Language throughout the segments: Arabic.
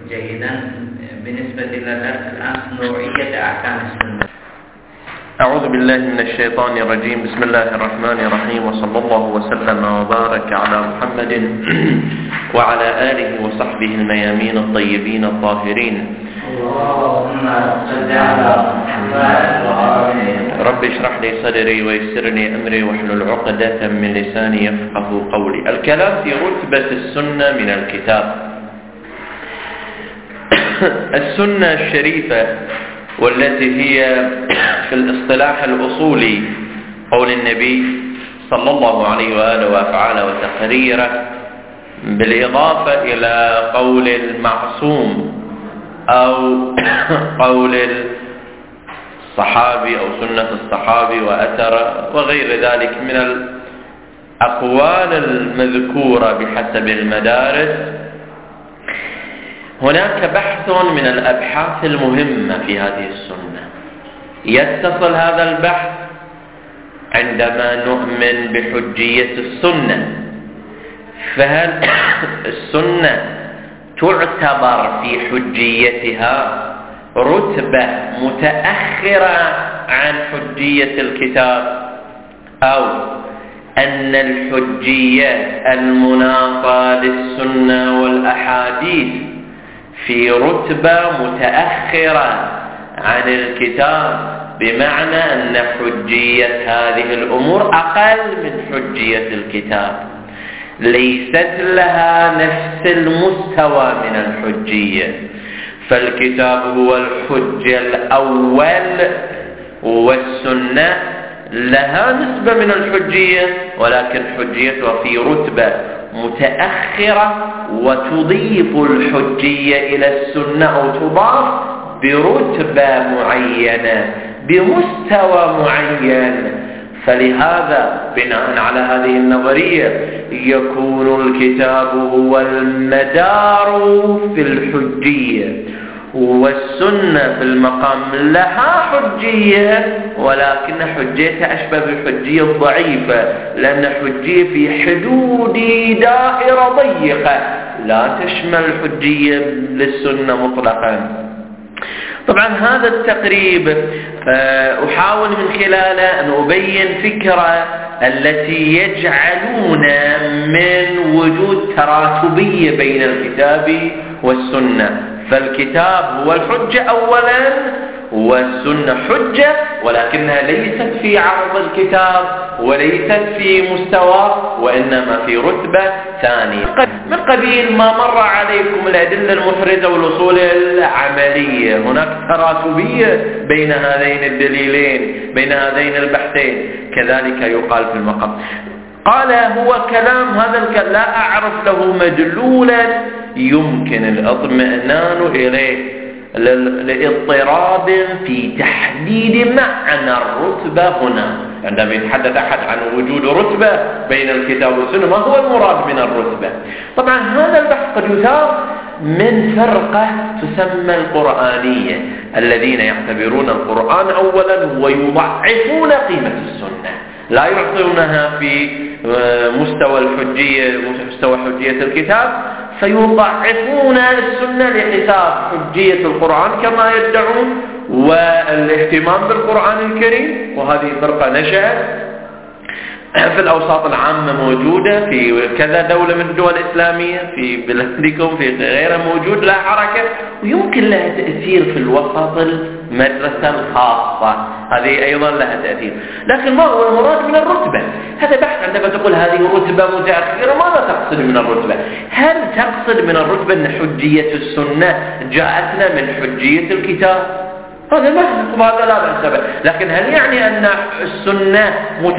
جيدا. بالنسبة للدرس الآن نوعية أحكام السنة. أعوذ بالله من الشيطان الرجيم. بسم الله الرحمن الرحيم، وصلى الله وسلم وبارك على محمد وعلى آله وصحبه الميامين الطيبين الطاهرين. اللهم صل على محمد وعلى رب اشرح لي صدري ويسر لي أمري واحلل عقدة من لساني يفقه قولي. الكلام في رتبة السنة من الكتاب. السنة الشريفة والتي هي في الاصطلاح الأصولي قول النبي صلى الله عليه وآله وأفعاله وتقريره، بالإضافة إلى قول المعصوم أو قول الصحابي أو سنة الصحابي وأثر وغير ذلك من الأقوال المذكورة بحسب المدارس. هناك بحث من الأبحاث المهمة في هذه السنة. يتصل هذا البحث عندما نؤمن بحجية السنة، فهل السنة تعتبر في حجيتها رتبة متأخرة عن حجية الكتاب، أو أن الحجية المناطة للسنة والأحاديث في رتبة متأخرة عن الكتاب، بمعنى أن حجية هذه الأمور أقل من حجية الكتاب، ليست لها نفس المستوى من الحجية. فالكتاب هو الحجة الأول والسنة لها نسبة من الحجية، ولكن حجيتها في رتبة متأخرة، وتضيف الحجية إلى السنة أو تضاف برتبة معينة بمستوى معين. فلهذا بناء على هذه النظرية يكون الكتاب هو المدار في الحجية، والسنة في المقام لها حجية، ولكن حجيتها أشبه بالحجية الضعيفة، لأن حجية في حدود دائرة ضيقة لا تشمل الحجية للسنة مطلقا. طبعا هذا التقريب أحاول من خلاله أن أبين فكرة التي يجعلون من وجود تراتبية بين الكتاب والسنة. فالكتاب هو الحجة أولا، والسنة حجة، ولكنها ليست في عرض الكتاب وليست في مستوى، وإنما في رتبة ثانية من قبيل ما مر عليكم الأدلة المحرزة والأصول العملية. هناك تراتبية بين هذين الدليلين، بين هذين البحثين. كذلك يقال في المقام. قال هو كلام هذا الكلام لا أعرف له مدلولا يمكن الاطمئنان إليه لاضطراب في تحديد معنى الرتبة هنا. عندما يتحدث أحد عن وجود رتبة بين الكتاب والسنة، ما هو المراد من الرتبة؟ طبعا هذا البحث قد يثار من فرقة تسمى القرآنية، الذين يعتبرون القرآن أولا ويضعفون قيمة السنة، لا يعطونها في مستوى الحجية، مستوى حجية الكتاب، فيضعفون السنة لحساب حجية القرآن كما يدعون والاهتمام بالقرآن الكريم. وهذه فرقة نشأت في الأوساط العامة، موجودة في كذا دولة من الدول الإسلامية، في بلادكم في غيرها موجود لها حركة، ويمكن لها تأثير في الوسط المدرسة الخاصة، هذه أيضا لها تأثير. لكن ما هو المراد من الرتبة؟ هذا بحث. عندما تقول هذه رتبة متأخرة، ماذا تقصد من الرتبة؟ هل تقصد من الرتبة أن حجية السنة جاءتنا من حجية الكتاب؟ هذا هذا لا بأس به. لكن هل يعني أن السنة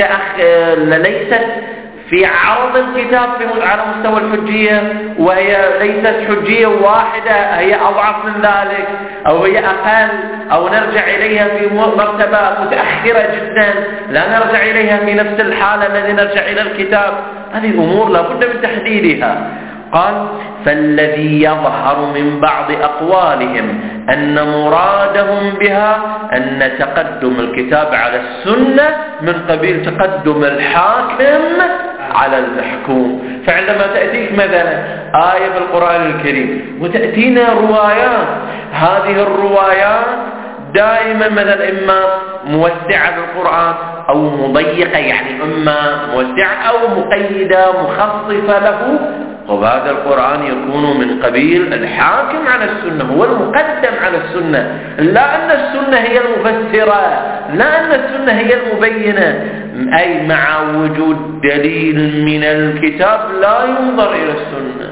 ليست في عرض الكتاب على مستوى الحجية، وهي ليست حجية واحدة، هي أضعف من ذلك، أو هي أقل، أو نرجع إليها في مرتبة متأخرة جدا لا نرجع إليها في نفس الحالة الذي نرجع إلى الكتاب؟ هذه أمور لا بد من تحديدها. قال فالذي يظهر من بعض أقوالهم أن مرادهم بها أن تقدم الكتاب على السنة من قبيل تقدم الحاكم على المحكوم. فعندما تأتيك مثلا آية في القرآن الكريم وتأتينا روايات، هذه الروايات دائما مثلا إما موسعة بالقرآن أو مضيقة، يعني إما موسعة أو مقيدة مخصصة له. وهذا القرآن يكون من قبيل الحاكم على السنة، هو المقدم على السنة، لا أن السنة هي المفسرة، لا أن السنة هي المبينة، أي مع وجود دليل من الكتاب لا ينظر إلى السنة.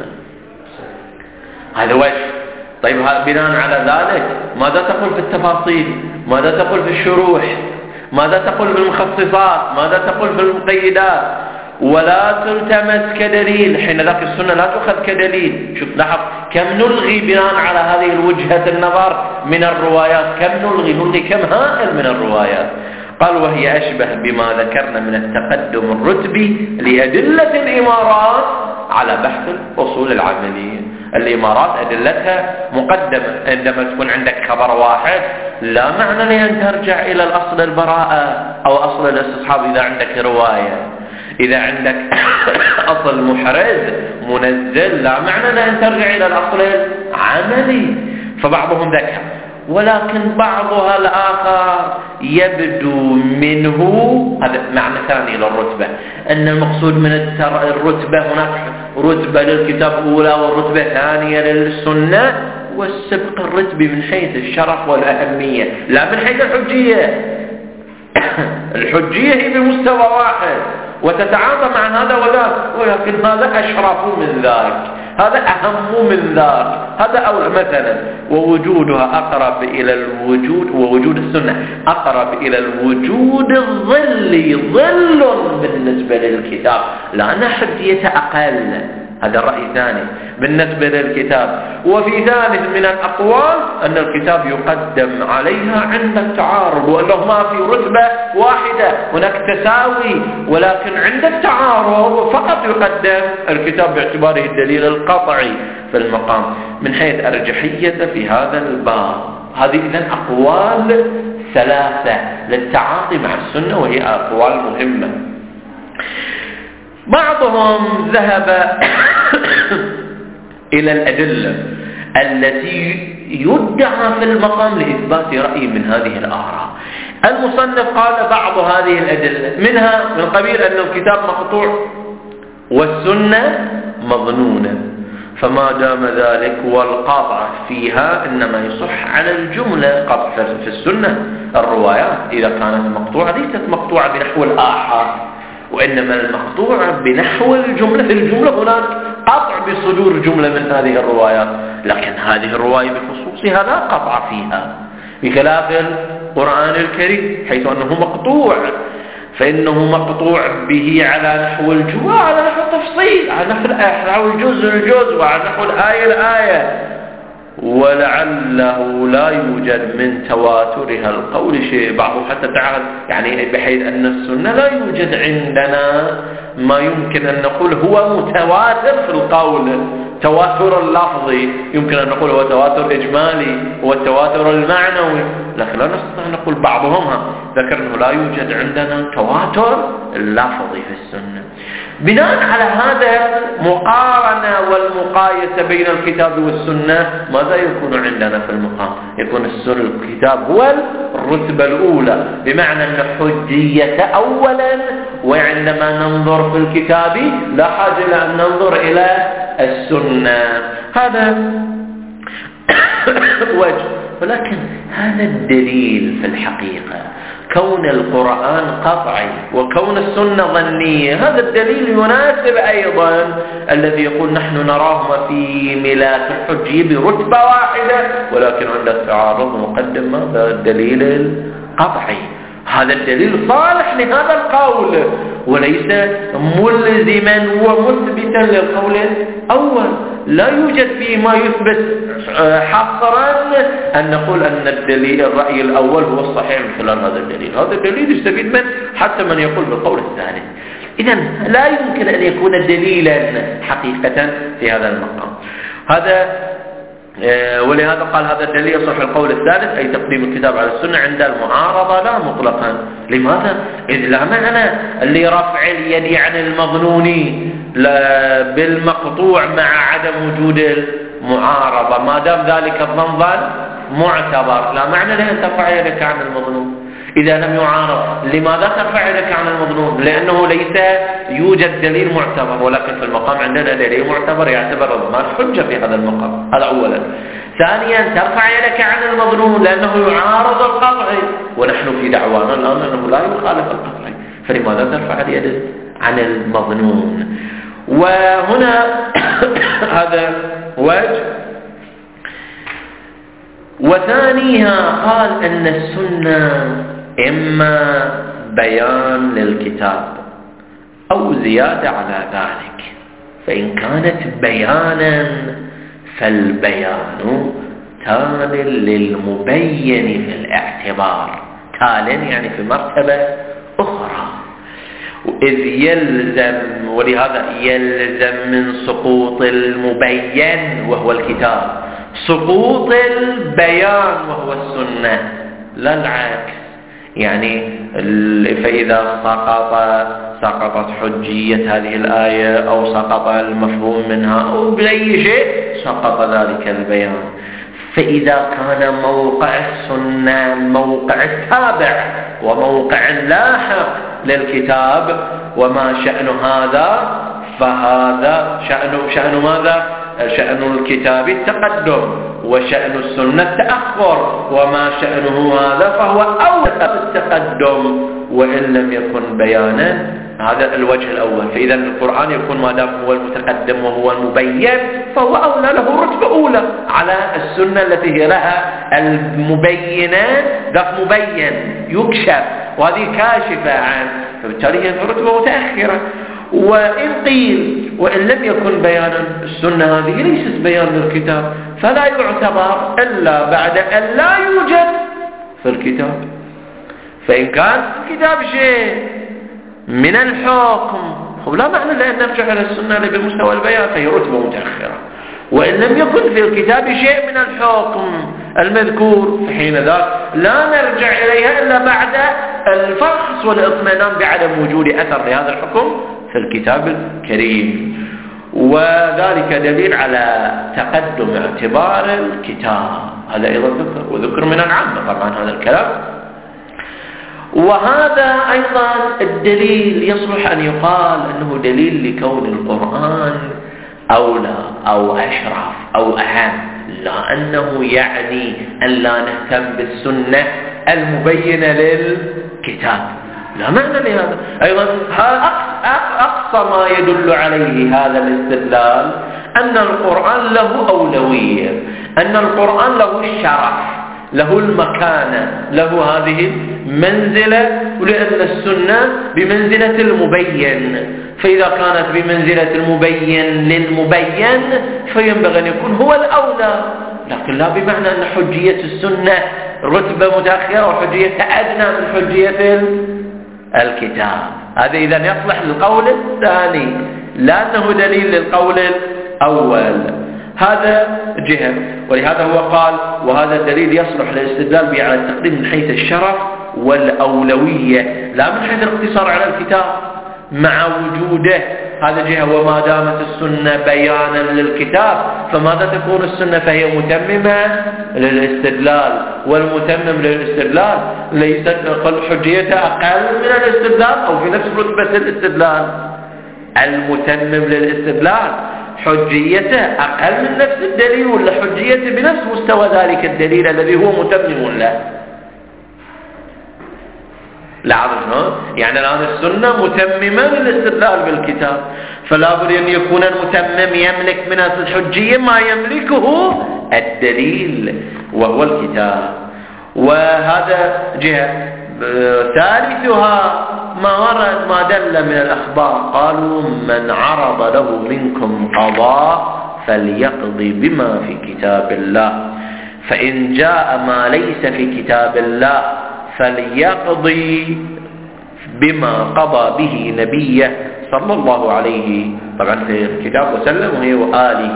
هذا وجه. طيب بناء على ذلك ماذا تقول في التفاصيل؟ ماذا تقول في الشروح؟ ماذا تقول في المخصصات؟ ماذا تقول في المقيدات؟ ولا تلتمس كدليل، حين ذاك السنة لا تؤخذ كدليل. شوف لاحظ كم نلغي بناء على هذه الوجهة النظر من الروايات، كم نلغي كم هائل من الروايات. قال وهي أشبه بما ذكرنا من التقدم الرتبي لأدلة الإمارات على بحث الأصول العملية. الإمارات أدلتها مقدمة. عندما تكون عندك خبر واحد لا معنى لأن ترجع إلى الأصل البراءة أو أصل الاستصحاب إذا عندك رواية. إذا عندك أصل محرز منزل لا معنى لأن ترجع إلى الأصل العملي. فبعضهم ذكر، ولكن بعضها الآخر يبدو منه، هذا معنى ثاني للرتبة، أن المقصود من الرتبة هناك رتبة للكتاب أولى والرتبة ثانية للسنة، والسبق الرتبي من حيث الشرف والأهمية لا من حيث الحجية. الحجية هي بمستوى واحد وتتعاطى مع هذا وذاك، ولكن هذا أشرف من ذاك، هذا أهم من ذاك، هذا أولى. مثلا ووجودها أقرب إلى الوجود، ووجود السنة أقرب إلى الوجود الظلي، ظل بالنسبة للكتاب، لأن حجية أقل. هذا الرأي الثاني بالنسبة للكتاب. وفي ثالث من الأقوال أن الكتاب يقدم عليها عند التعارض، وأنه ما في رتبة واحدة، هناك تساوي، ولكن عند التعارض فقط يقدم الكتاب باعتباره الدليل القطعي في المقام من حيث أرجحية في هذا الباب. هذه إذن أقوال ثلاثة للتعاطي مع السنة، وهي أقوال مهمة. بعضهم ذهب إلى الأدلة التي يدعى في المقام لإثبات رأي من هذه الآراء. المصنف قال بعض هذه الأدلة منها من قبيل أن الكتاب مقطوع والسنة مظنونة، فما دام ذلك والقطع فيها إنما يصح على الجملة. قطع في السنة الروايات إذا كانت مقطوعة ليست مقطوعة بنحو الآحاد، وإنما المقطوع بنحو الجملة. في الجملة هناك قطع بصدور جملة من هذه الروايات، لكن هذه الرواية بخصوصها لا قطع فيها، بخلاف القرآن الكريم حيث أنه مقطوع، فإنه مقطوع به على نحو الجملة، على نحو التفصيل، على نحو الجزء وعلى نحو الآية، ولعله لا يوجد من تواترها القول شيء. بعضهم حتى تعال يعني بحيث أن السنة لا يوجد عندنا ما يمكن أن نقول هو متواتر في القول، تواتر اللفظي، يمكن أن نقول هو تواتر إجمالي، هو التواتر المعنوي، لكن لا نستطيع أن نقول. بعضهم ذكر أنه لا يوجد عندنا تواتر اللفظي في السنة. بناء على هذا المقارنة والمقايسة بين الكتاب والسنة ماذا يكون عندنا في المقام؟ يكون الكتاب هو الرتبة الأولى، بمعنى أن الحجية أولا، وعندما ننظر في الكتاب لا حاجة إلى أن ننظر إلى السنة. هذا وجه. ولكن هذا الدليل في الحقيقة كون القرآن قطعي وكون السنة ظنية، هذا الدليل يناسب أيضا الذي يقول نحن نراهما في ملاك الحجية برتبة واحدة، ولكن عند التعارض نقدم ماذا؟ الدليل القطعي. هذا الدليل صالح لهذا القول وليس ملزما ومثبتا للقول الأول. لا يوجد فيه ما يثبت حصرا أن نقول أن الدليل الرأي الأول هو الصحيح من خلال هذا الدليل. هذا الدليل يستفيد منه حتى من يقول بالقول الثاني. إذن لا يمكن أن يكون دليلا حقيقة في هذا المقام. هذا ولهذا قال هذا الدليل يصح القول الثالث، أي تقديم الكتاب على السنة عند المعارضة لا مطلقا. لماذا؟ إذ لا معنى لرفع اليد عن المظنون بالمقطوع مع عدم وجود المعارضة، ما دام ذلك الظن معتبر، لا معنى له أن ترفع يدك عن المظنون. إذا لم يعارض لماذا ترفع يدك عن المظنون؟ لأنه ليس يوجد دليل معتبر، ولكن في المقام عندنا دليل معتبر يعتبر الضمان حجة في هذا المقام. هذا أولا. ثانيا ترفع يدك عن المظنون لأنه يعارض القطع، ونحن في دعوانا الآن أنه لا يخالف القطع، فلماذا ترفع اليد عن المظنون؟ وهنا هذا وجه. وثانيها قال أن السنة إما بيان للكتاب أو زيادة على ذلك، فإن كانت بيانا فالبيان تال للمبين في الاعتبار، تال يعني في مرتبة أخرى، إذ يلزم، ولهذا يلزم من سقوط المبين وهو الكتاب سقوط البيان وهو السنة، لا العكس. يعني فإذا سقطت حجية هذه الآية أو سقط المفهوم منها أو بأي شيء سقط ذلك البيان. فإذا كان موقع السنة موقع التابع وموقع لاحق للكتاب، وما شأن هذا؟ فهذا شأن ماذا؟ شأن الكتاب التقدم، وشأن السنة التأخر، وما شأنه هذا فهو أولى بالتقدم وإن لم يكن بيانا. هذا الوجه الأول. فإذا القرآن يكون ما دام هو المتقدم وهو المبين فهو أولى، له رتبة أولى على السنة التي هي لها المبينة، ذاك مبين يكشف وهذه كاشفة عنه، فبالتالي هي رتبة متأخرة. وإن قيل وإن لم يكن بيانا، السنة هذه ليست بيان للكتاب، فلا يعتبر إلا بعد أن لا يوجد في الكتاب. فإن كان في الكتاب شيء من الحكم لا معنى لأن نرجع إلى السنة اللي بمستوى البيان، فهي رتبة متأخرة. وإن لم يكن في الكتاب شيء من الحكم المذكور، فحين ذاك لا نرجع إليها إلا بعد الفحص والإطمئنان بعدم وجود أثر لهذا الحكم في الكتاب الكريم. وذلك دليل على تقدم اعتبار الكتاب. هذا أيضا ذكر، وذكر من العامة طبعا هذا الكلام. وهذا أيضا الدليل يصلح أن يقال أنه دليل لكون القرآن أولى أو أشرف أو أهم، لا أنه يعني أن لا نهتم بالسنة المبينة للكتاب، لا معنى لهذا. أيضا أقصى ما يدل عليه هذا الاستدلال أن القرآن له أولوية، أن القرآن له الشرف، له المكانة، له هذه المنزلة، ولأن السنة بمنزلة المبين، فإذا كانت بمنزلة المبين للمبين فينبغي أن يكون هو الأولى، لكن لا بمعنى أن حجية السنة رتبة متأخرة وحجية أدنى من حجية الكتاب. هذا إذن يصلح للقول الثاني، لأنه دليل للقول الأول. هذا جهة. ولهذا هو قال وهذا الدليل يصلح للاستدلال به على التقديم من حيث الشرف والأولوية، لا من حيث الاقتصار على الكتاب مع وجوده. هذا جهة. وما دامت السنة بيانا للكتاب فماذا تكون السنة؟ فهي متممة للاستدلال، والمتمم للاستدلال ليست حجيتها أقل من الاستدلال أو في نفس رتبة الاستدلال. المتمم للاستدلال حجيته أقل من نفس الدليل ولا حجيته بنفس مستوى ذلك الدليل الذي هو متمم له؟ لاحظوا يعني الآن السنة متممة للاستدلال بالكتاب، فلا بد أن يكون المتمم يملك من الحجية ما يملكه الدليل وهو الكتاب. وهذا جهة. ثالثها ما ورد ما دل من الأخبار، قالوا من عرض له منكم قضاء فليقضي بما في كتاب الله، فإن جاء ما ليس في كتاب الله فليقضي بما قضى به نبيه صلى الله عليه طبعا في الكتاب وسلم وهي وآله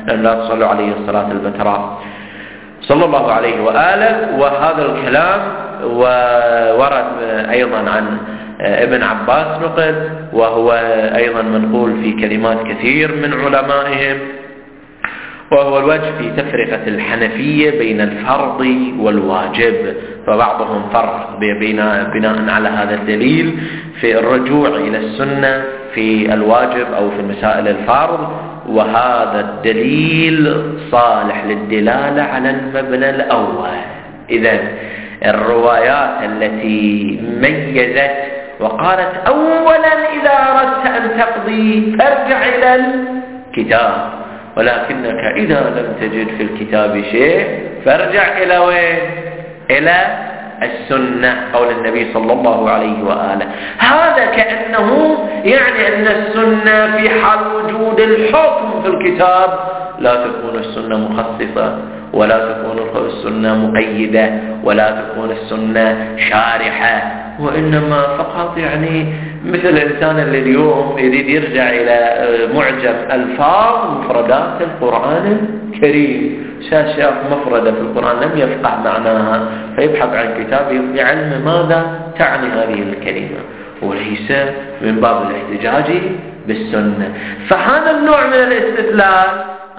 أن لا تصلوا عليه الصلاة البتراء صلى الله عليه وآله. وهذا الكلام ورد أيضا عن ابن عباس نقل، وهو أيضا منقول في كلمات كثير من علمائهم، وهو الوجه في تفرقة الحنفية بين الفرض والواجب. فبعضهم فرق بناء على هذا الدليل في الرجوع إلى السنة في الواجب أو في مسائل الفرض، وهذا الدليل صالح للدلالة على المبنى الأول. إذن الروايات التي ميزت وقالت أولا إذا أردت أن تقضي فارجع إلى الكتاب، ولكنك إذا لم تجد في الكتاب شيء فارجع إلى وين؟ إلى السنة، قول النبي صلى الله عليه وآله. هذا كأنه يعني أن السنة في حال وجود الحكم في الكتاب لا تكون السنة مخصصة، ولا تكون السنة مقيدة، ولا تكون السنة شارحة، وإنما فقط يعني مثل الإنسان اللي اليوم يريد يرجع إلى معجم ألفاظ مفردات القرآن الكريم، شاف مفردة في القرآن لم يفقه معناها فيبحث عن كتاب بعلم ماذا تعني هذه الكلمة، وليس من باب الاحتجاج بالسنة. فهذا النوع من الاستدلال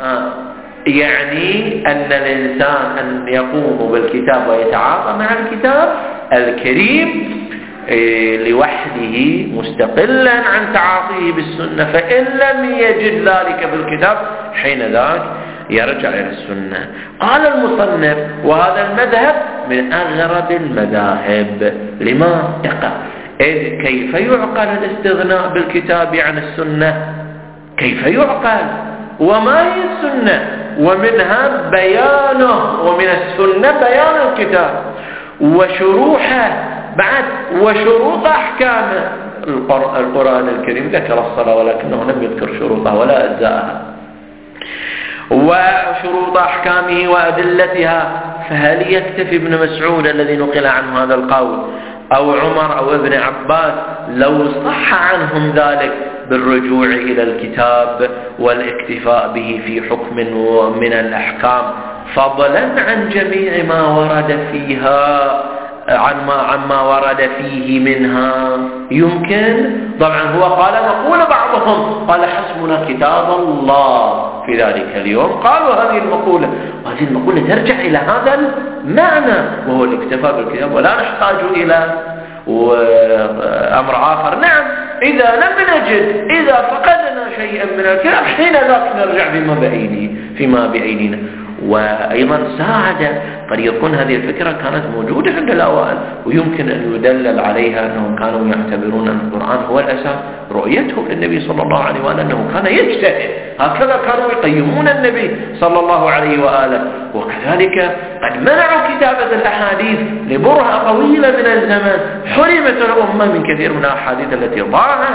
يعني أن الإنسان أن يقوم بالكتاب ويتعاطى مع الكتاب الكريم لوحده مستقلا عن تعاطيه بالسنة، فإن لم يجد ذلك بالكتاب حين ذاك يرجع إلى السنة. قال المصنف وهذا المذهب من أغرب المذاهب. لما تقع؟ إذ كيف يعقل الاستغناء بالكتاب عن السنة؟ كيف يعقل؟ وما هي السنة؟ ومنها بيانه، ومن السنة بيان الكتاب وشروحه بعد وشروط أحكامه. القرآن الكريم ذكر الصلاة ولكنه لم يذكر شروطها ولا أجزاءها، وشروط أحكامه وأدلتها. فهل يكتفي ابن مسعود الذي نقل عنه هذا القول أو عمر أو ابن عباس لو صح عنهم ذلك بالرجوع إلى الكتاب والاكتفاء به في حكم من الأحكام، فضلا عن جميع ما ورد فيها عما ورد فيه منها؟ يمكن. طبعا هو قال مقولة بعضهم قال حسبنا كتاب الله في ذلك اليوم، قالوا هذه المقولة، وهذه المقولة ترجع إلى هذا المعنى وهو الاكتفاء بالكتاب ولا نحتاج إلى أمر آخر. نعم إذا لم نجد، إذا فقدنا شيئا من الكتاب حين ذاك نرجع فيما بأيدينا. وأيضا ساعد قد يكون هذه الفكرة كانت موجودة عند الأوائل، ويمكن أن يدلل عليها أنهم كانوا يعتبرون أن القرآن هو الأساس. رؤيتهم للنبي صلى الله عليه وآله أنه كان يجتهد، هكذا كانوا يقيمون النبي صلى الله عليه وآله. وكذلك قد منعوا كتابة الأحاديث لبرهة طويلة من الزمن، حرمت الأمة من كثير من الأحاديث التي ضاعت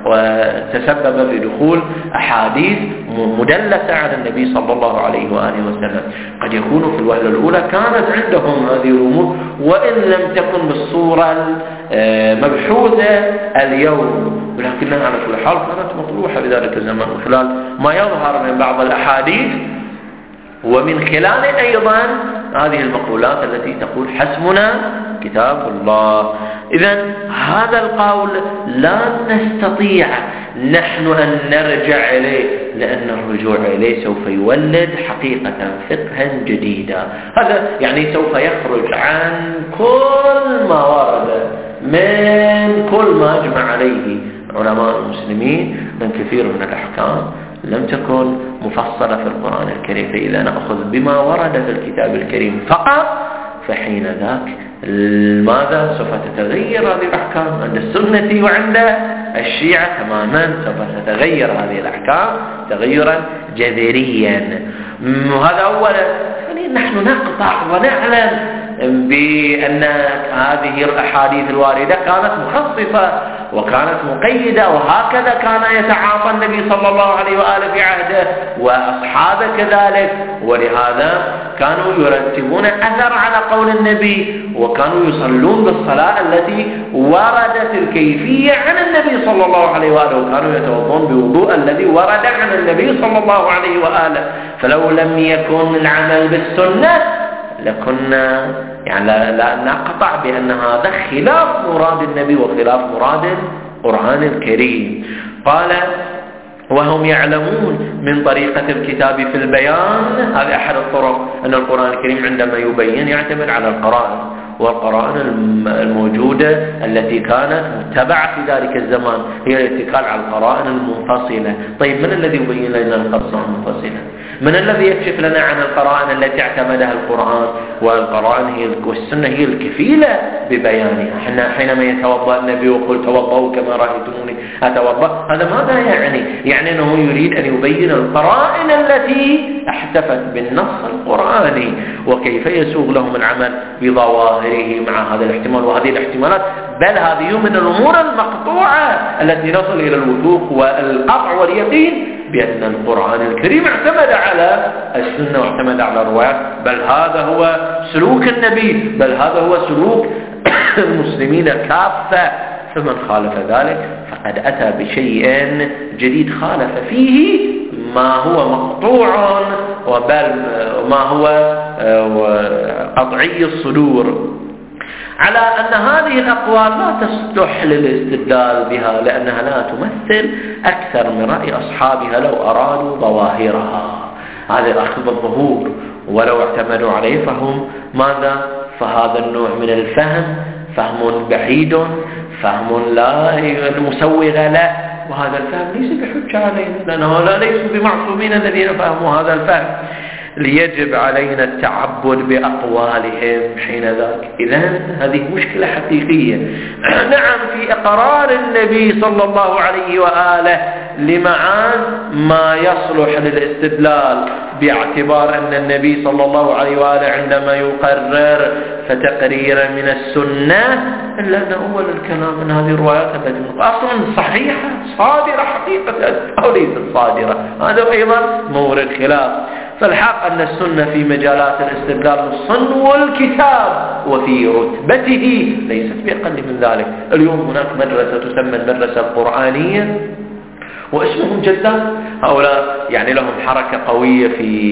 وتسبب في دخول أحاديث مدلسة على النبي صلى الله عليه وآله وسلم. قد يكون في الوهلة الأولى كانت عندهم هذه الأمور وإن لم تكن بالصورة المبحوثة اليوم، ولكنها على كل حال كانت مطروحة في ذلك الزمان من خلال ما يظهر من بعض الأحاديث، ومن خلال أيضا هذه المقولات التي تقول حسبنا كتاب الله. إذن هذا القول لا نستطيع نحن أن نرجع إليه، لأن الرجوع إليه سوف يولد حقيقة فقها جديدا. هذا يعني سوف يخرج عن كل ما ورد من كل ما أجمع عليه علماء المسلمين من كثير من الأحكام لم تكن مفصلة في القرآن الكريم. فإذا نأخذ بما ورد في الكتاب الكريم فقط، فحين ذاك ماذا؟ سوف تتغير هذه الأحكام عند السنة وعند الشيعة تماما، سوف تتغير هذه الأحكام تغيرا جذريا. وهذا أولا. نحن نقطع ونعلم بأن هذه الأحاديث الواردة كانت مخصصة وكانت مقيدة، وهكذا كان يتعاطى النبي صلى الله عليه وآله في عهده وأصحابه كذلك. ولهذا كانوا يرتبون أثر على قول النبي، وكانوا يصلون بالصلاة التي وردت الكيفية عن النبي صلى الله عليه وآله، وكانوا يتوضون بوضوء الذي ورد عن النبي صلى الله عليه وآله. فلو لم يكن العمل بالسنة لكنا لا نقطع بأن هذا خلاف مراد النبي وخلاف مراد القرآن الكريم. قال وهم يعلمون من طريقة الكتاب في البيان، هذا أحد الطرق، أن القرآن الكريم عندما يبين يعتمد على القرائن، والقرائن الموجودة التي كانت متبعة في ذلك الزمان هي الاتكال على القرائن المنفصلة. طيب من الذي يبين لنا القرائن المنفصلة؟ من الذي يكشف لنا عن القرائن التي اعتمدها القرآن؟ والقرائن والسنة هي الكفيلة ببيانها. حينما يتوضأ النبي ويقول توضأوا كما رأيتموني أتوضأ، هذا ماذا يعني؟ يعني أنه يريد أن يبين القرائن التي احتفت بالنص القرآني، وكيف يسوغ لهم العمل بظواهره مع هذا الاحتمال وهذه الاحتمالات. بل هذه من الأمور المقطوعة التي نصل إلى الوثوق والقطع واليقين بأن القرآن الكريم اعتمد على السنة واعتمد على الروايات، بل هذا هو سلوك النبي، بل هذا هو سلوك المسلمين كافة. فمن خالف ذلك فقد أتى بشيء جديد، خالف فيه ما هو مقطوع وبل ما هو قطعي الصدور. على أن هذه الأقوال لا تصلح للاستدلال بها، لأنها لا تمثل أكثر من رأي أصحابها لو أرادوا ظواهرها. هذا الأخذ بالظهور، ولو اعتمدوا عليه فهم ماذا؟ فهذا النوع من الفهم فهم بعيد، فهم لا مسوغ له، وهذا الفهم ليس بحجة علينا، لأنه لا ليسوا بمعصومين الذين فهموا هذا الفهم. ليجب علينا التعبد بأقوالهم حين ذاك. إذن هذه مشكلة حقيقية. نعم، في إقرار النبي صلى الله عليه وآله لمعان ما يصلح للاستدلال، باعتبار أن النبي صلى الله عليه وآله عندما يقرر فتقرير من السنة، إلا أن أول الكلام من هذه الروايات التي أصلا صحيحة صادرة حقيقة أو ليست صادرة، هذا أيضا مورد خلاف. فالحق أن السنة في مجالات الاستدلال الصن والكتاب وفي رتبته ليست بأقل من ذلك. اليوم هناك مدرسة تسمى المدرسة القرآنية واسمهم جذاب. هؤلاء يعني لهم حركة قوية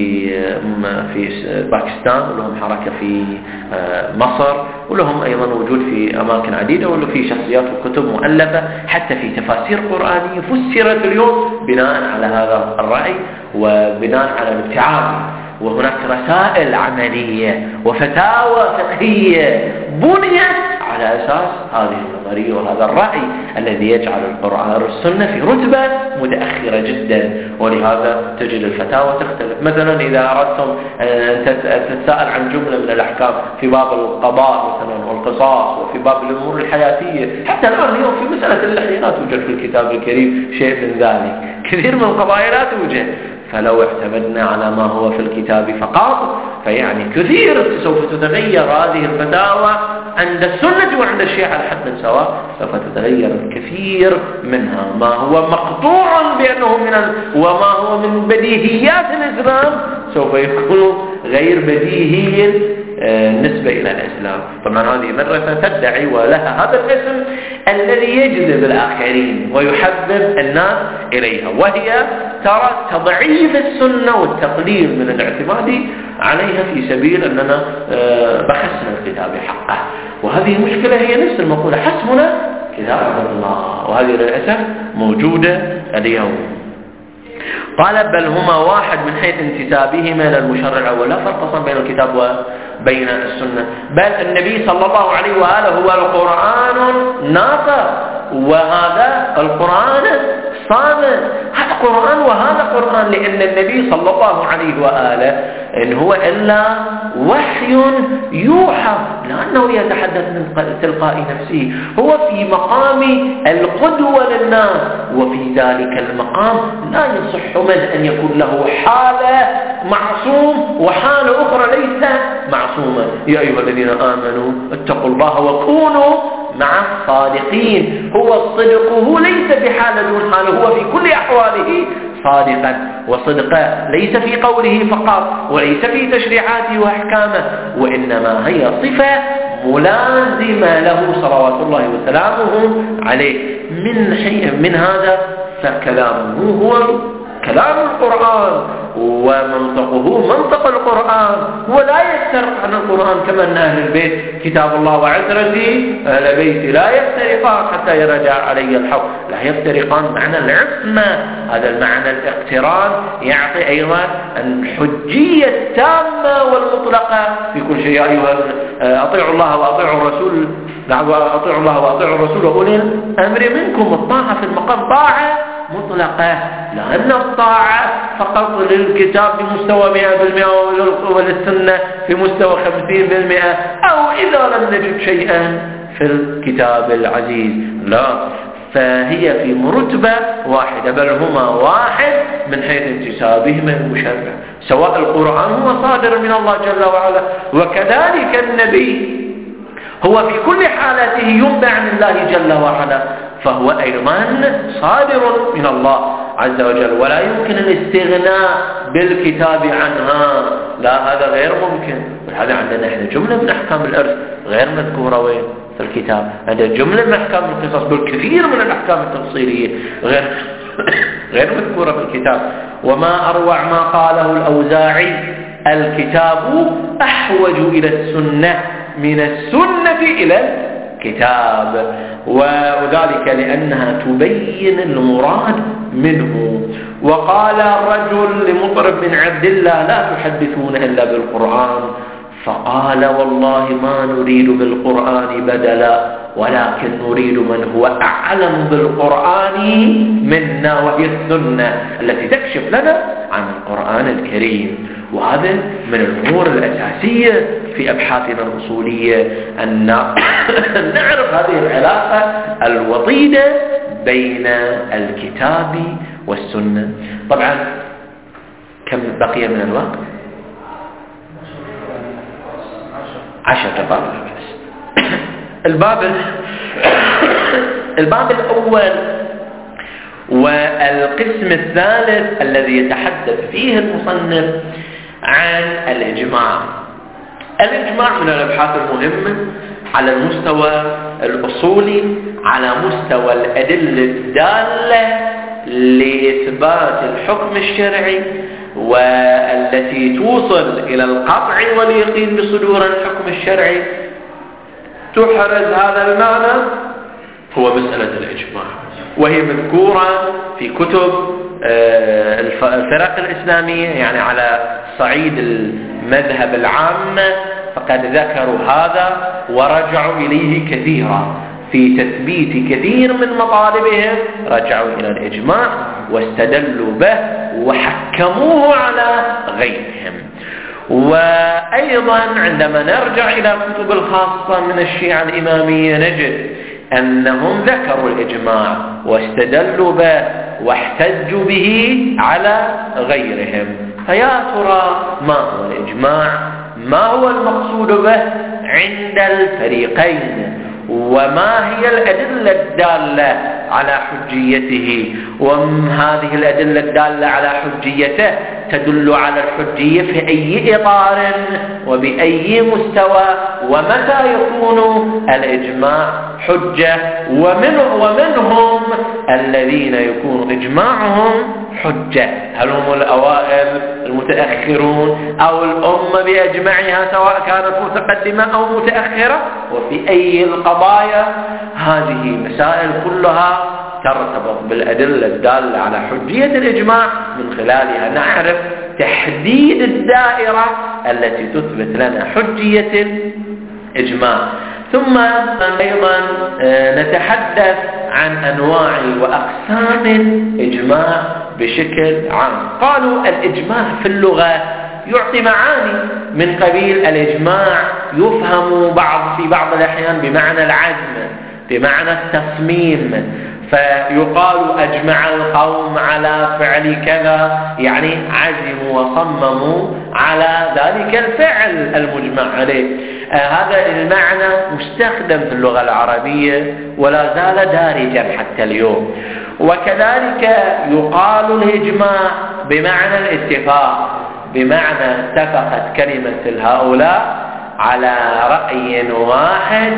في باكستان، ولهم حركة في مصر، ولهم أيضا وجود في أماكن عديدة، ولهم في شخصيات وكتب مؤلفة حتى في تفاسير قرآنية فسرت اليوم بناء على هذا الرأي وبناء على الابتعاد. وهناك رسائل عملية وفتاوى فقهية بنيت على أساس هذه النظرية وهذا الرأي الذي يجعل القرآن والسنة في رتبة متأخرة جدا. ولهذا تجد الفتاوى تختلف. مثلا إذا أردتم أن تتساءل عن جملة من الأحكام في باب القضاء مثلا والقصاص، وفي باب الأمور الحياتية، حتى الآن اليوم في مسألة اللحية لا توجد في الكتاب الكريم شيء من ذلك، كثير من القضايا لا توجد. فلو اعتمدنا على ما هو في الكتاب فقط فيعني كثير سوف تتغير هذه الفتاوى عند السنة وعند الشيعة على حد سواء، سوف تتغير الكثير منها. ما هو مقطوع بأنه وما هو من بديهيات الإسلام سوف يكون غير بديهي نسبة إلى الإسلام. طبعا هذه مدرسة تدعي ولها هذا الاسم الذي يجذب الآخرين ويحبب الناس إليها، وهي ترى تضعيف السنة والتقليل من الاعتماد عليها في سبيل أننا بحثنا الكتاب حقه. وهذه مشكلة هي نفس المقولة حسبنا كتاب الله، وهذه للأسف موجودة اليوم. قال بل هما واحد من حيث انتسابهما إلى المشرع، ولا فرق بين الكتاب وبين السنة. بل النبي صلى الله عليه وآله هو القرآن ناطق، وهذا القرآن صامت. هذا قرآن وهذا قرآن، لأن النبي صلى الله عليه وآله إن هو إلا وحي يوحى، لأنه يتحدث من تلقاء نفسه، هو في مقام القدوة للناس، وفي ذلك المقام لا يصح من أن يكون له حالة معصوم وحالة أخرى ليس معصومة. يا أيها الذين آمنوا اتقوا الله وكونوا مع الصادقين. هو الصدق هو ليس بحال دون حال، هو في كل أحواله صادقا، وصدقه ليس في قوله فقط وليس في تشريعاته وأحكامه، وإنما هي صفة ملازمة له صلوات الله وسلامه عليه. من هذا فكلامه هو كلام القرآن، ومنطقه منطق القرآن، ولا يفترق عن القرآن. كما أن أهل البيت كتاب الله وعترتي، أهل بيتي لا يفترقان حتى يرجع علي الحق. لا يفترقان معنى العصمة، هذا المعنى الاقتران يعطي أيضا الحجية التامة والمطلقة في كل شيء. أيها أطيعوا الله وأطيعوا الرسول، أطيعوا الله وأطيعوا الرسول وأولي الأمر منكم. الطاعة في المقام طاعة مطلقة، لأن الطاعة فقط للكتاب بمستوى 100% وللسنة بمستوى 50%، أو إذا لم نجد شيئا في الكتاب العزيز، لا، فهي في مرتبة واحدة، بل هما واحد من حيث انتسابهما المشرع، سواء القرآن هو صادر من الله جل وعلا، وكذلك النبي هو في كل حالاته ينبع من الله جل وعلا، فهو أيضا صادر من الله عز وجل، ولا يمكن الاستغناء بالكتاب عنها، لا، هذا غير ممكن. ولهذا عندنا احنا جملة من أحكام الإرث غير مذكورة وين في الكتاب، عندنا جملة من أحكام القصص، بالكثير من الأحكام التفصيلية غير مذكورة في الكتاب. وما أروع ما قاله الأوزاعي: الكتاب أحوج إلى السنة من السنة إلى الكتاب، وذلك لأنها تبين المراد منه. وقال الرجل لمطرف بن عبد الله: لا تحدثون إلا بالقرآن، فقال: والله ما نريد بالقرآن بدلا، ولكن نريد من هو أعلم بالقرآن منا، وهي السنة التي تكشف لنا عن القرآن الكريم. وهذا من الأمور الأساسية في أبحاثنا الأصولية، أن نعرف هذه العلاقة الوطيدة بين الكتاب والسنة. طبعا كم بقي من الوقت؟ 10 دقائق بس. الباب الأول والقسم الثالث الذي يتحدث فيه المصنف عن الإجماع. الإجماع من الأبحاث المهمة على المستوى الأصولي، على مستوى الأدلة الدالة لإثبات الحكم الشرعي، والتي توصل إلى القطع واليقين بصدور الحكم الشرعي. تحرز هذا المعنى هو مسألة الإجماع، وهي مذكورة في كتب الفرق الإسلامية، يعني على صعيد المذهب العام فقد ذكروا هذا ورجعوا إليه كثيرا في تثبيت كثير من مطالبهم، رجعوا إلى الإجماع واستدلوا به وحكموه على غيرهم. وأيضا عندما نرجع إلى الكتب الخاصة من الشيعة الإمامية نجد أنهم ذكروا الإجماع واستدلوا به واحتجوا به على غيرهم. فيا ترى ما هو الإجماع؟ ما هو المقصود به عند الفريقين؟ وما هي الأدلة الدالة على حجيته؟ وهذه الأدلة الدالة على حجيته تدل على الحجية في أي إطار وبأي مستوى؟ ومتى يكون الإجماع حجة؟ ومنهم الذين يكون إجماعهم حجة، هل هم الأوائل المتأخرون أو الأمة بأجمعها سواء كانت متقدمة أو متأخرة؟ وفي أي القضايا؟ هذه مسائل كلها ترتبط بالأدلة الدالة على حجية الإجماع، من خلالها نعرف تحديد الدائرة التي تثبت لنا حجية الإجماع. ثم أيضا نتحدث عن أنواع وأقسام الإجماع بشكل عام. قالوا الإجماع في اللغة يعطي معاني، من قبيل الإجماع يفهم في بعض الأحيان بمعنى العزم، بمعنى التصميم. فيقال أجمع القوم على فعل كذا، يعني عزموا وصمموا على ذلك الفعل المجمع عليه. هذا المعنى مستخدم في اللغة العربية ولا زال دارجا حتى اليوم. وكذلك يقال الإجماع بمعنى الاتفاق، بمعنى اتفقت كلمة هؤلاء على رأي واحد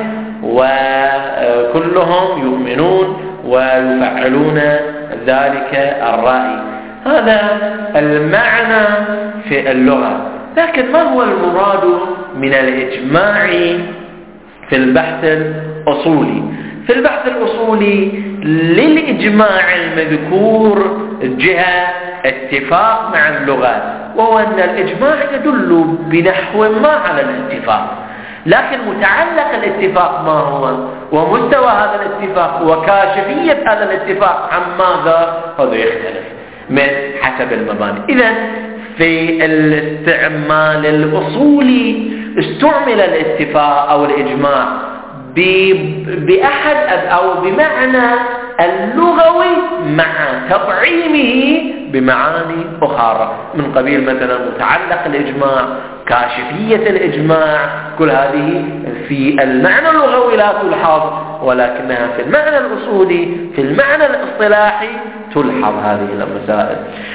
وكلهم يؤمنون ويفعلون ذلك الرأي. هذا المعنى في اللغة. لكن ما هو المراد من الإجماع في البحث الأصولي؟ في البحث الأصولي للإجماع المذكور جهة اتفاق مع اللغات، وهو أن الإجماع يدل بنحو ما على الاتفاق، لكن متعلق الاتفاق ما هو ومستوى هذا الاتفاق وكاشفية هذا الاتفاق عن ماذا هذا يختلف من حسب المباني. إذن في الاستعمال الأصولي استعمل الاتفاق أو الإجماع بأحد أو بمعنى اللغوي مع تطعيمه بمعاني أخرى من قبيل مثلا متعلق الإجماع، كاشفية الإجماع، كل هذه في المعنى اللغوي لا تلحظ، ولكنها في المعنى الأصولي في المعنى الاصطلاحي تلحظ هذه المسائل.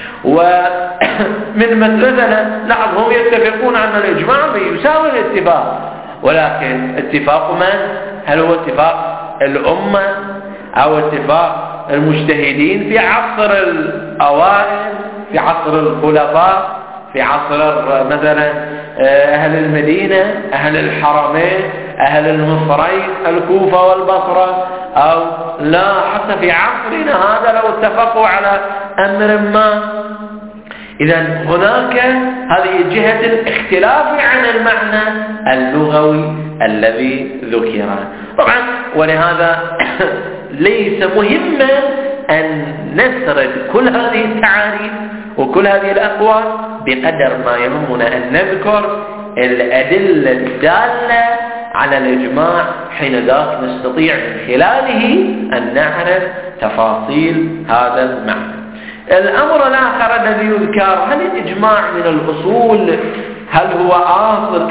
ومن مثلنا لاحظ هم يتفقون أن الإجماع يساوي الاتفاق، ولكن اتفاق من؟ هل هو اتفاق الأمة أو اتفاق المجتهدين في عصر الأوائل، في عصر الخلفاء، في عصر مثلا أهل المدينة، أهل الحرمين، أهل المصرين، الكوفة والبصرة، أو لا حتى في عصرنا هذا لو اتفقوا على أمر ما. إذن هناك هذه جهة الاختلاف عن المعنى اللغوي الذي ذكر. طبعا ولهذا ليس مهما أن نسرد كل هذه التعاريف وكل هذه الأقوال بقدر ما يهمنا أن نذكر الأدلة الدالة على الإجماع، حين ذاك نستطيع من خلاله أن نعرف تفاصيل هذا المعنى. الأمر الآخر الذي يذكر، هل الإجماع من الأصول؟ هل هو أصل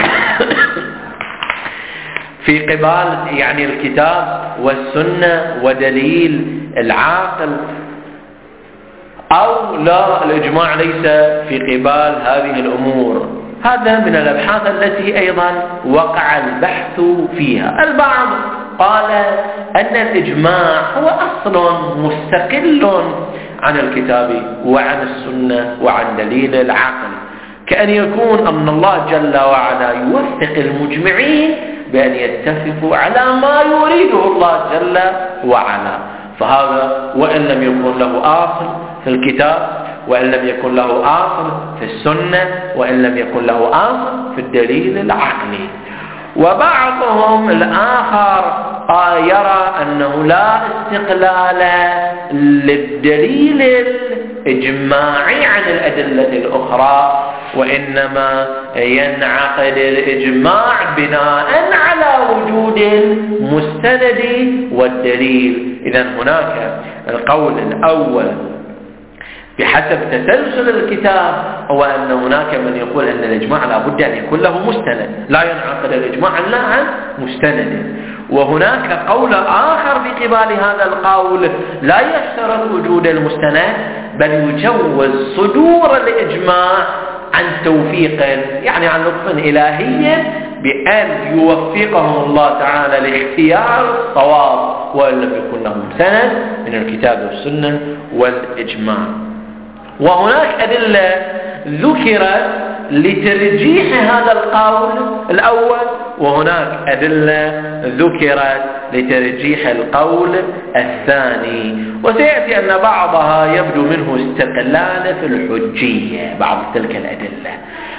في قبال يعني الكتاب والسنة ودليل العاقل، أو لا الإجماع ليس في قبال هذه الأمور؟ هذا من الأبحاث التي أيضا وقع البحث فيها. البعض قال أن الإجماع هو أصل مستقل عن الكتاب وعن السنة وعن دليل العقل، كأن يكون أن الله جل وعلا يوفق المجمعين بأن يتفقوا على ما يريده الله جل وعلا. فهذا وإن لم يكن له أصل في الكتاب، وإن لم يكن له أصل في السنة، وإن لم يكن له أصل في الدليل العقلي. وبعضهم الآخر يرى أنه لا استقلال للدليل الإجماعي عن الأدلة الأخرى، وإنما ينعقد الإجماع بناء على وجود المستند والدليل. إذن هناك القول الأول بحسب تسلسل الكتاب هو أن هناك من يقول أن الإجماع لا بد أن يكون له مستند، لا ينعقد الإجماع إلا عن مستند. وهناك قول آخر في قبال هذا القول لا يشترط وجود المستند، بل يجوز صدور الإجماع عن توفيق، يعني عن لطف إلهي بأن يوفقهم الله تعالى لاختيار الصواب، وإن لم يكن لهم سند من الكتاب والسنة والإجماع. وهناك أدلة ذكرت لترجيح هذا القول الأول، وهناك أدلة ذكرت لترجيح القول الثاني، وسيأتي أن بعضها يبدو منه استقلال في الحجية، بعض تلك الأدلة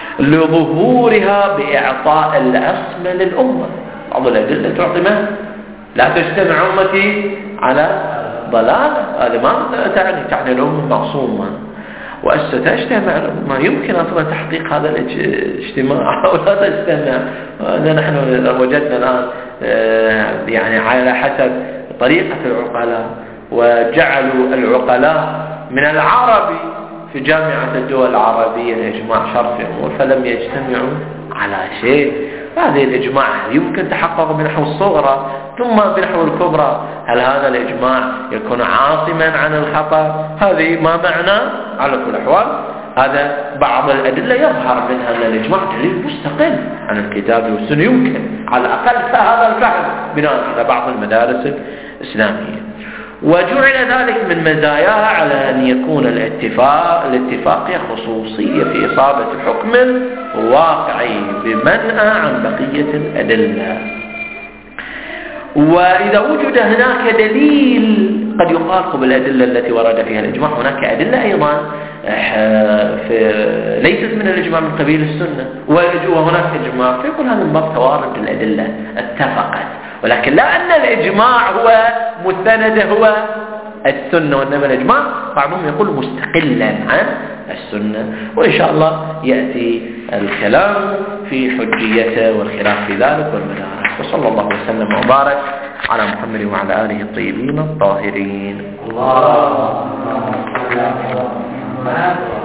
لظهورها بإعطاء العصمة للأمة. بعض الأدلة تعطي ما لا تجتمع أمتي على ضلال، هذا ما تعني الأمة معصومة، وستجتمع ما يمكن أصلا تحقيق هذا الاجتماع أو لا تجتمع. نحن وجدنا الآن يعني على حسب طريقة العقلاء وجعلوا العقلاء من العربي في جامعة الدول العربية الإجماع شرط في أمور، فلم يجتمعوا على شيء. هذه الإجماع يمكن تحقق بنحو الصغرى ثم بنحو الكبرى. هل هذا الإجماع يكون عاصما عن الخطأ؟ هذه ما معنى على كل الأحوال. هذا بعض الأدلة يظهر منها أن الإجماع دليل مستقل عن الكتاب والسنة، يمكن على الأقل هذا الفهم بناء على بعض المدارس الإسلامية. وجعل ذلك من مزاياها على أن يكون الاتفاقية خصوصية في إصابة حكم واقعي بمنأى عن بقية الأدلة. وإذا وجد هناك دليل قد يخالف بالأدلة التي ورد فيها الإجماع، هناك أدلة أيضا ليست من الإجماع من قبيل السنة، وهناك إجماع فيكون هذا من باب توارد الأدلة اتفقت، ولكن لا أن الإجماع هو مستند هو السنة، وإنما الإجماع بعضهم يقول مستقلا عن السنة. وإن شاء الله يأتي الكلام في حجيته والخلاف في ذلك والمدارس. وصلى الله وسلم وبارك على محمد وعلى آله الطيبين الطاهرين. الله